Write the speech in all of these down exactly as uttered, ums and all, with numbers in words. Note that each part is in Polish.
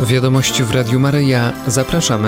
Wiadomości w Radiu Maryja. Zapraszamy.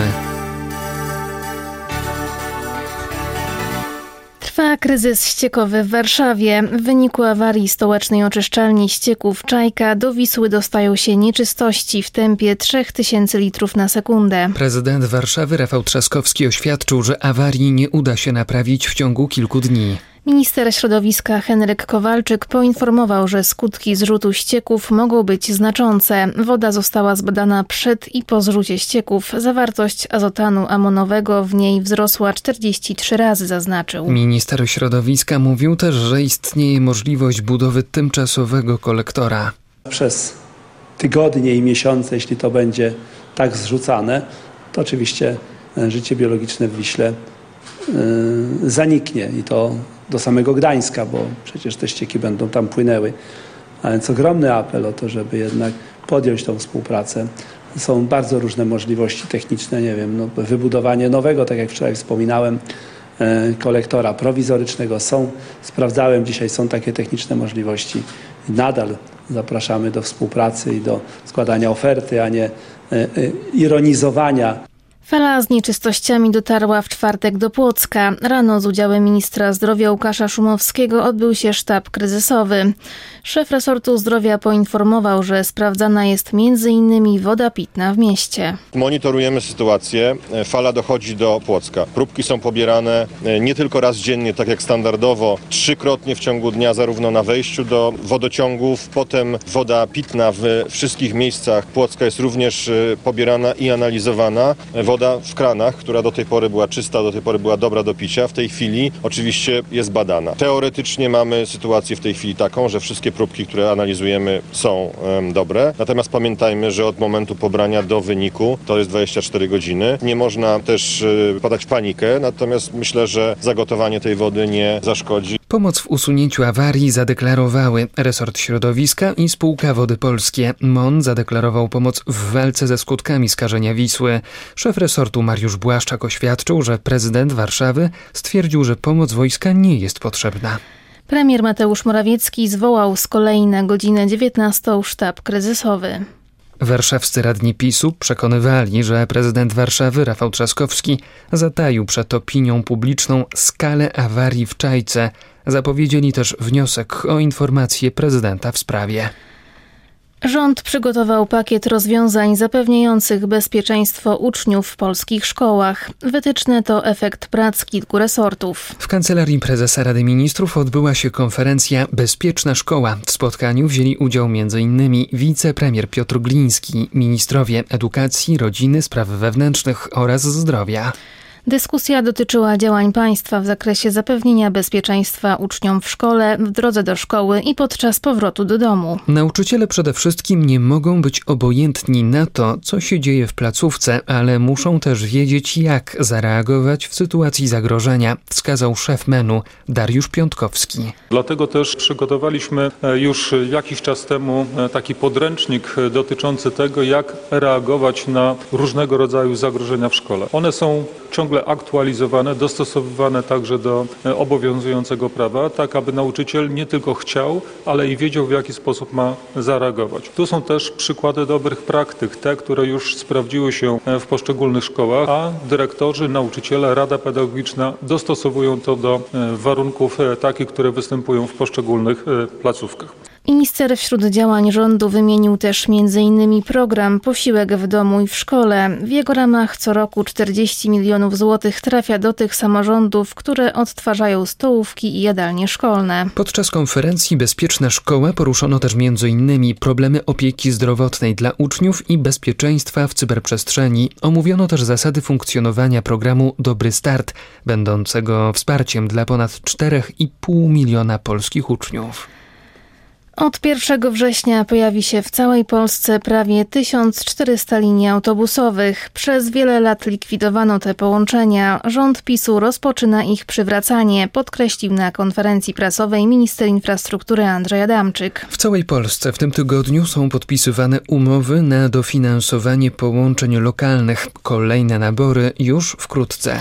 Trwa kryzys ściekowy w Warszawie. W wyniku awarii stołecznej oczyszczalni ścieków Czajka do Wisły dostają się nieczystości w tempie trzy tysiące litrów na sekundę. Prezydent Warszawy Rafał Trzaskowski oświadczył, że awarii nie uda się naprawić w ciągu kilku dni. Minister środowiska Henryk Kowalczyk poinformował, że skutki zrzutu ścieków mogą być znaczące. Woda została zbadana przed i po zrzucie ścieków. Zawartość azotanu amonowego w niej wzrosła czterdzieści trzy razy, zaznaczył. Minister środowiska mówił też, że istnieje możliwość budowy tymczasowego kolektora. Przez tygodnie i miesiące, jeśli to będzie tak zrzucane, to oczywiście życie biologiczne w Wiśle yy, zaniknie i to do samego Gdańska, bo przecież te ścieki będą tam płynęły. A więc ogromny apel o to, żeby jednak podjąć tą współpracę. Są bardzo różne możliwości techniczne, nie wiem, no, wybudowanie nowego, tak jak wczoraj wspominałem, e, kolektora prowizorycznego. Są, sprawdzałem dzisiaj, są takie techniczne możliwości. I nadal zapraszamy do współpracy i do składania oferty, a nie e, e, ironizowania. Fala z nieczystościami dotarła w czwartek do Płocka. Rano z udziałem ministra zdrowia Łukasza Szumowskiego odbył się sztab kryzysowy. Szef resortu zdrowia poinformował, że sprawdzana jest między innymi woda pitna w mieście. Monitorujemy sytuację. Fala dochodzi do Płocka. Próbki są pobierane nie tylko raz dziennie, tak jak standardowo, trzykrotnie w ciągu dnia, zarówno na wejściu do wodociągów, potem woda pitna w wszystkich miejscach Płocka jest również pobierana i analizowana. Woda w kranach, która do tej pory była czysta, do tej pory była dobra do picia, w tej chwili oczywiście jest badana. Teoretycznie mamy sytuację w tej chwili taką, że wszystkie próbki, które analizujemy, są um, dobre. Natomiast pamiętajmy, że od momentu pobrania do wyniku to jest dwadzieścia cztery godziny. Nie można też y, wpadać w panikę, natomiast myślę, że zagotowanie tej wody nie zaszkodzi. Pomoc w usunięciu awarii zadeklarowały resort środowiska i spółka Wody Polskie. M O N zadeklarował pomoc w walce ze skutkami skażenia Wisły. Szef resortu Mariusz Błaszczak oświadczył, że prezydent Warszawy stwierdził, że pomoc wojska nie jest potrzebna. Premier Mateusz Morawiecki zwołał z kolei na godzinę dziewiętnastą sztab kryzysowy. Warszawscy radni PiSu przekonywali, że prezydent Warszawy Rafał Trzaskowski zataił przed opinią publiczną skalę awarii w Czajce. Zapowiedzieli też wniosek o informację prezydenta w sprawie. Rząd przygotował pakiet rozwiązań zapewniających bezpieczeństwo uczniów w polskich szkołach. Wytyczne to efekt prac kilku resortów. W Kancelarii Prezesa Rady Ministrów odbyła się konferencja Bezpieczna Szkoła. W spotkaniu wzięli udział m.in. wicepremier Piotr Gliński, ministrowie edukacji, rodziny, spraw wewnętrznych oraz zdrowia. Dyskusja dotyczyła działań państwa w zakresie zapewnienia bezpieczeństwa uczniom w szkole, w drodze do szkoły i podczas powrotu do domu. Nauczyciele przede wszystkim nie mogą być obojętni na to, co się dzieje w placówce, ale muszą też wiedzieć, jak zareagować w sytuacji zagrożenia, wskazał szef M E N-u Dariusz Piątkowski. Dlatego też przygotowaliśmy już jakiś czas temu taki podręcznik dotyczący tego, jak reagować na różnego rodzaju zagrożenia w szkole. One są ciągle aktualizowane, dostosowywane także do obowiązującego prawa, tak aby nauczyciel nie tylko chciał, ale i wiedział, w jaki sposób ma zareagować. Tu są też przykłady dobrych praktyk, te, które już sprawdziły się w poszczególnych szkołach, a dyrektorzy, nauczyciele, Rada Pedagogiczna dostosowują to do warunków takich, które występują w poszczególnych placówkach. Minister wśród działań rządu wymienił też między innymi program Posiłek w domu i w szkole. W jego ramach co roku czterdzieści milionów złotych trafia do tych samorządów, które odtwarzają stołówki i jadalnie szkolne. Podczas konferencji Bezpieczna Szkoła poruszono też między innymi problemy opieki zdrowotnej dla uczniów i bezpieczeństwa w cyberprzestrzeni. Omówiono też zasady funkcjonowania programu Dobry Start, będącego wsparciem dla ponad cztery i pół miliona polskich uczniów. Od pierwszego września pojawi się w całej Polsce prawie tysiąc czterysta linii autobusowych. Przez wiele lat likwidowano te połączenia. Rząd PiSu rozpoczyna ich przywracanie, podkreślił na konferencji prasowej minister infrastruktury Andrzej Adamczyk. W całej Polsce w tym tygodniu są podpisywane umowy na dofinansowanie połączeń lokalnych. Kolejne nabory już wkrótce.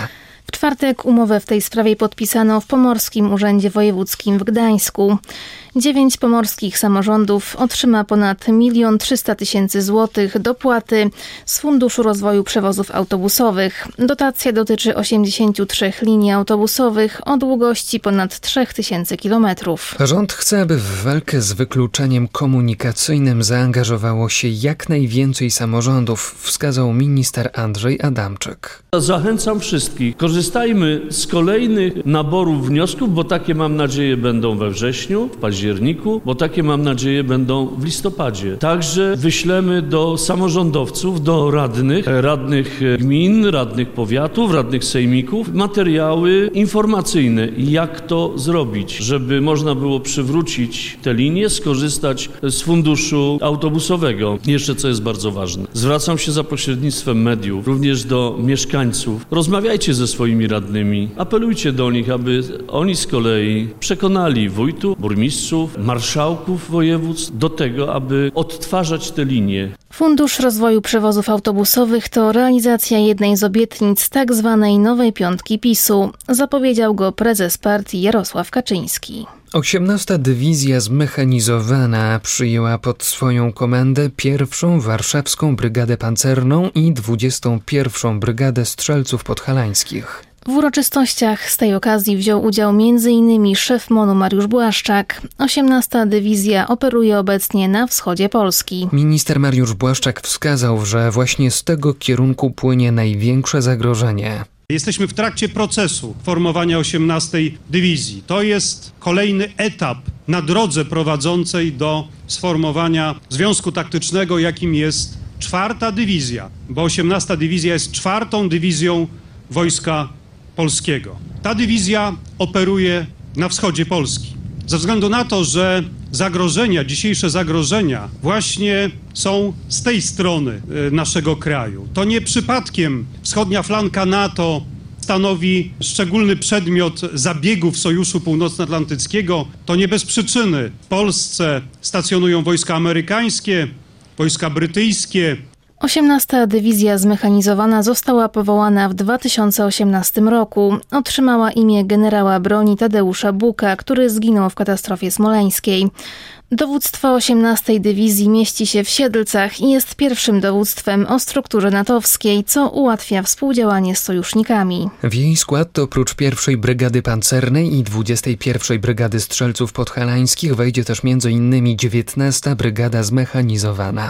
W czwartek umowę w tej sprawie podpisano w Pomorskim Urzędzie Wojewódzkim w Gdańsku. Dziewięć pomorskich samorządów otrzyma ponad milion trzysta tysięcy złotych dopłaty z Funduszu Rozwoju Przewozów Autobusowych. Dotacja dotyczy osiemdziesięciu trzech linii autobusowych o długości ponad trzech tysięcy kilometrów. Rząd chce, aby w walkę z wykluczeniem komunikacyjnym zaangażowało się jak najwięcej samorządów, wskazał minister Andrzej Adamczyk. Zachęcam wszystkich, korzystajmy z kolejnych naborów wniosków, bo takie mam nadzieję będą we wrześniu, w październiku, bo takie mam nadzieję będą w listopadzie. Także wyślemy do samorządowców, do radnych, radnych gmin, radnych powiatów, radnych sejmików materiały informacyjne, jak to zrobić, żeby można było przywrócić te linie, skorzystać z funduszu autobusowego. Jeszcze co jest bardzo ważne. Zwracam się za pośrednictwem mediów, również do mieszkańców. Rozmawiajcie ze swoimi radnymi, apelujcie do nich, aby oni z kolei przekonali wójtów, burmistrzów, marszałków województw do tego, aby odtwarzać te linie. Fundusz Rozwoju Przewozów Autobusowych to realizacja jednej z obietnic tak zwanej nowej piątki PiSu. Zapowiedział go prezes partii Jarosław Kaczyński. osiemnasta Dywizja Zmechanizowana przyjęła pod swoją komendę pierwszą Warszawską Brygadę Pancerną i dwudziestą pierwszą Brygadę Strzelców Podhalańskich. W uroczystościach z tej okazji wziął udział między innymi szef MON-u Mariusz Błaszczak. osiemnasta Dywizja operuje obecnie na wschodzie Polski. Minister Mariusz Błaszczak wskazał, że właśnie z tego kierunku płynie największe zagrożenie. Jesteśmy w trakcie procesu formowania osiemnastej Dywizji. To jest kolejny etap na drodze prowadzącej do sformowania związku taktycznego, jakim jest czwarta Dywizja, bo osiemnasta Dywizja jest czwartą dywizją Wojska Polskiego. Ta dywizja operuje na wschodzie Polski. Ze względu na to, że zagrożenia, dzisiejsze zagrożenia właśnie są z tej strony naszego kraju. To nie przypadkiem wschodnia flanka NATO stanowi szczególny przedmiot zabiegów Sojuszu Północnoatlantyckiego. To nie bez przyczyny w Polsce stacjonują wojska amerykańskie, wojska brytyjskie. osiemnasta Dywizja Zmechanizowana została powołana w dwa tysiące osiemnastym roku. Otrzymała imię generała broni Tadeusza Buka, który zginął w katastrofie smoleńskiej. Dowództwo osiemnastej Dywizji mieści się w Siedlcach i jest pierwszym dowództwem o strukturze natowskiej, co ułatwia współdziałanie z sojusznikami. W jej skład oprócz pierwszej Brygady Pancernej i dwudziestej pierwszej Brygady Strzelców Podhalańskich wejdzie też między innymi dziewiętnasta Brygada Zmechanizowana.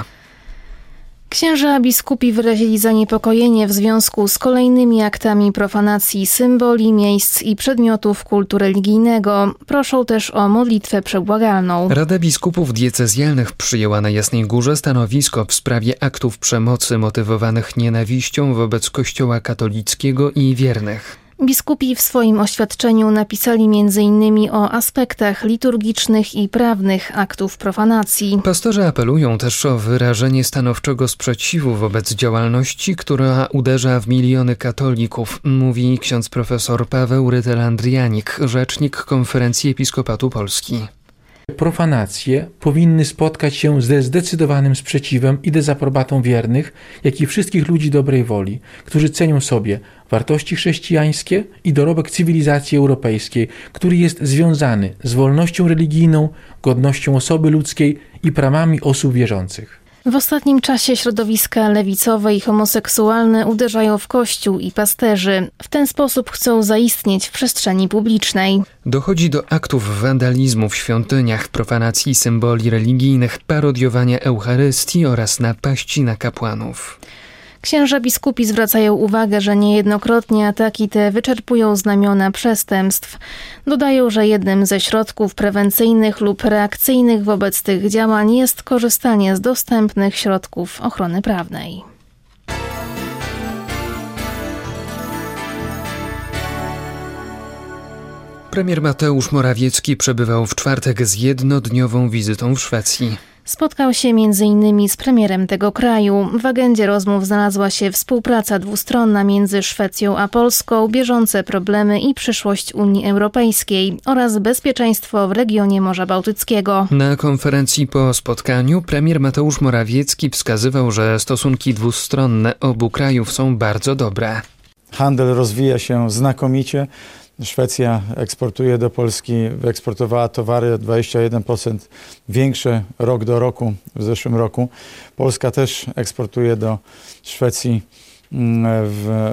Księża biskupi wyrazili zaniepokojenie w związku z kolejnymi aktami profanacji symboli, miejsc i przedmiotów kultu religijnego. Proszą też o modlitwę przebłagalną. Rada Biskupów Diecezjalnych przyjęła na Jasnej Górze stanowisko w sprawie aktów przemocy motywowanych nienawiścią wobec Kościoła katolickiego i wiernych. Biskupi w swoim oświadczeniu napisali między innymi o aspektach liturgicznych i prawnych aktów profanacji. Pastorzy apelują też o wyrażenie stanowczego sprzeciwu wobec działalności, która uderza w miliony katolików, mówi ksiądz profesor Paweł Rytel-Andrianik, rzecznik Konferencji Episkopatu Polski. Profanacje powinny spotkać się ze zdecydowanym sprzeciwem i dezaprobatą wiernych, jak i wszystkich ludzi dobrej woli, którzy cenią sobie wartości chrześcijańskie i dorobek cywilizacji europejskiej, który jest związany z wolnością religijną, godnością osoby ludzkiej i prawami osób wierzących. W ostatnim czasie środowiska lewicowe i homoseksualne uderzają w Kościół i pasterzy. W ten sposób chcą zaistnieć w przestrzeni publicznej. Dochodzi do aktów wandalizmu w świątyniach, profanacji symboli religijnych, parodiowania Eucharystii oraz napaści na kapłanów. Księża biskupi zwracają uwagę, że niejednokrotnie ataki te wyczerpują znamiona przestępstw. Dodają, że jednym ze środków prewencyjnych lub reakcyjnych wobec tych działań jest korzystanie z dostępnych środków ochrony prawnej. Premier Mateusz Morawiecki przebywał w czwartek z jednodniową wizytą w Szwecji. Spotkał się między innymi z premierem tego kraju. W agendzie rozmów znalazła się współpraca dwustronna między Szwecją a Polską, bieżące problemy i przyszłość Unii Europejskiej oraz bezpieczeństwo w regionie Morza Bałtyckiego. Na konferencji po spotkaniu premier Mateusz Morawiecki wskazywał, że stosunki dwustronne obu krajów są bardzo dobre. handel rozwija się znakomicie. Szwecja eksportuje do Polski, wyeksportowała towary o dwadzieścia jeden procent większe rok do roku w zeszłym roku. Polska też eksportuje do Szwecji w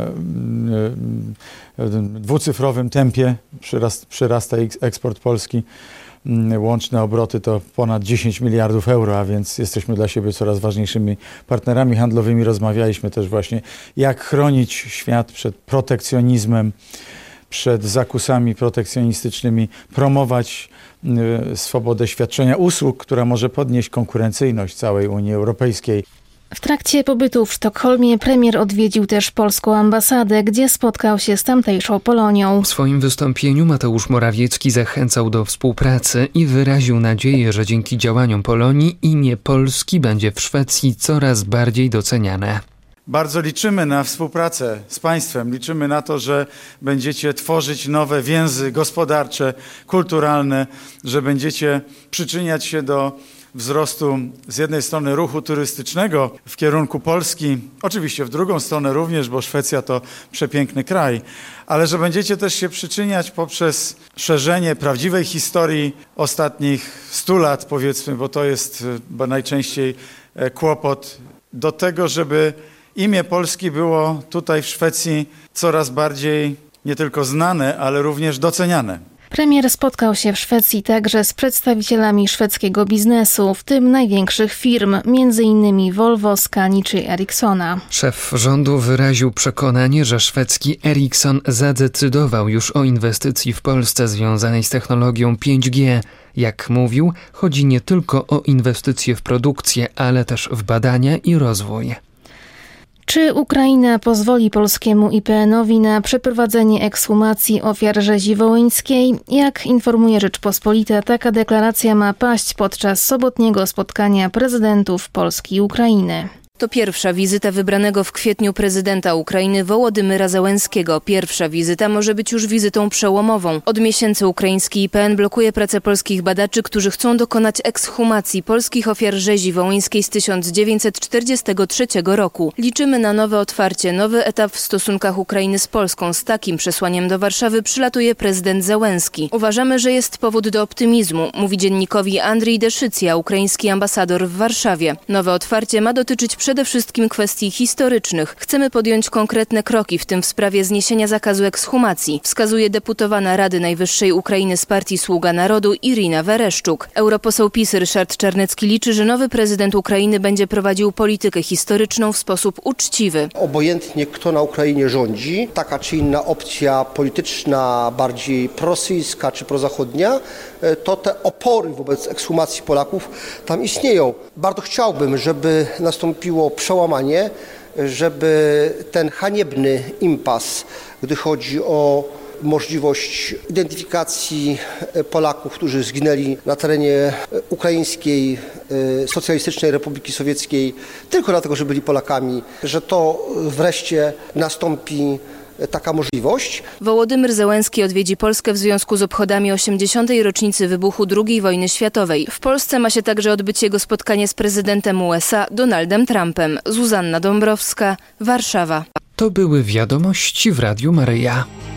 dwucyfrowym tempie. Przyrast, przyrasta eksport Polski. Łączne obroty to ponad dziesięć miliardów euro, a więc jesteśmy dla siebie coraz ważniejszymi partnerami handlowymi. Rozmawialiśmy też właśnie, jak chronić świat przed protekcjonizmem, przed zakusami protekcjonistycznymi, promować y, swobodę świadczenia usług, która może podnieść konkurencyjność całej Unii Europejskiej. W trakcie pobytu w Sztokholmie premier odwiedził też polską ambasadę, gdzie spotkał się z tamtejszą Polonią. W swoim wystąpieniu Mateusz Morawiecki zachęcał do współpracy i wyraził nadzieję, że dzięki działaniom Polonii imię Polski będzie w Szwecji coraz bardziej doceniane. Bardzo liczymy na współpracę z państwem. Liczymy na to, że będziecie tworzyć nowe więzy gospodarcze, kulturalne, że będziecie przyczyniać się do wzrostu z jednej strony ruchu turystycznego w kierunku Polski, oczywiście w drugą stronę również, bo Szwecja to przepiękny kraj, ale że będziecie też się przyczyniać poprzez szerzenie prawdziwej historii ostatnich stu lat, powiedzmy, bo to jest bo najczęściej kłopot, do tego, żeby imię Polski było tutaj w Szwecji coraz bardziej nie tylko znane, ale również doceniane. Premier spotkał się w Szwecji także z przedstawicielami szwedzkiego biznesu, w tym największych firm, między innymi Volvo, Scanii czy Ericssona. Szef rządu wyraził przekonanie, że szwedzki Ericsson zadecydował już o inwestycji w Polsce związanej z technologią pięć G. Jak mówił, chodzi nie tylko o inwestycje w produkcję, ale też w badania i rozwój. Czy Ukraina pozwoli polskiemu I P N-owi na przeprowadzenie ekshumacji ofiar rzezi wołyńskiej? Jak informuje Rzeczpospolita, taka deklaracja ma paść podczas sobotniego spotkania prezydentów Polski i Ukrainy. To pierwsza wizyta wybranego w kwietniu prezydenta Ukrainy Wołodymyra Zełenskiego. Pierwsza wizyta może być już wizytą przełomową. Od miesięcy ukraiński I P N blokuje pracę polskich badaczy, którzy chcą dokonać ekshumacji polskich ofiar rzezi wołyńskiej z tysiąc dziewięćset czterdziestego trzeciego roku. Liczymy na nowe otwarcie, nowy etap w stosunkach Ukrainy z Polską. Z takim przesłaniem do Warszawy przylatuje prezydent Zełenski. Uważamy, że jest powód do optymizmu, mówi dziennikowi Andrii Deszycja, ukraiński ambasador w Warszawie. Nowe otwarcie ma dotyczyć przede wszystkim kwestii historycznych. Chcemy podjąć konkretne kroki, w tym w sprawie zniesienia zakazu ekshumacji, wskazuje deputowana Rady Najwyższej Ukrainy z partii Sługa Narodu Irina Wereszczuk. Europoseł PiS Ryszard Czarnecki liczy, że nowy prezydent Ukrainy będzie prowadził politykę historyczną w sposób uczciwy. Obojętnie kto na Ukrainie rządzi, taka czy inna opcja polityczna, bardziej prorosyjska czy prozachodnia, to te opory wobec ekshumacji Polaków tam istnieją. Bardzo chciałbym, żeby nastąpiło przełamanie, żeby ten haniebny impas, gdy chodzi o możliwość identyfikacji Polaków, którzy zginęli na terenie Ukraińskiej Socjalistycznej Republiki Sowieckiej tylko dlatego, że byli Polakami, że to wreszcie nastąpi taka możliwość. Wołodymyr Zełenski odwiedzi Polskę w związku z obchodami osiemdziesiątej rocznicy wybuchu drugiej wojny światowej. W Polsce ma się także odbyć jego spotkanie z prezydentem U S A Donaldem Trumpem. Zuzanna Dąbrowska, Warszawa. To były wiadomości w Radiu Maryja.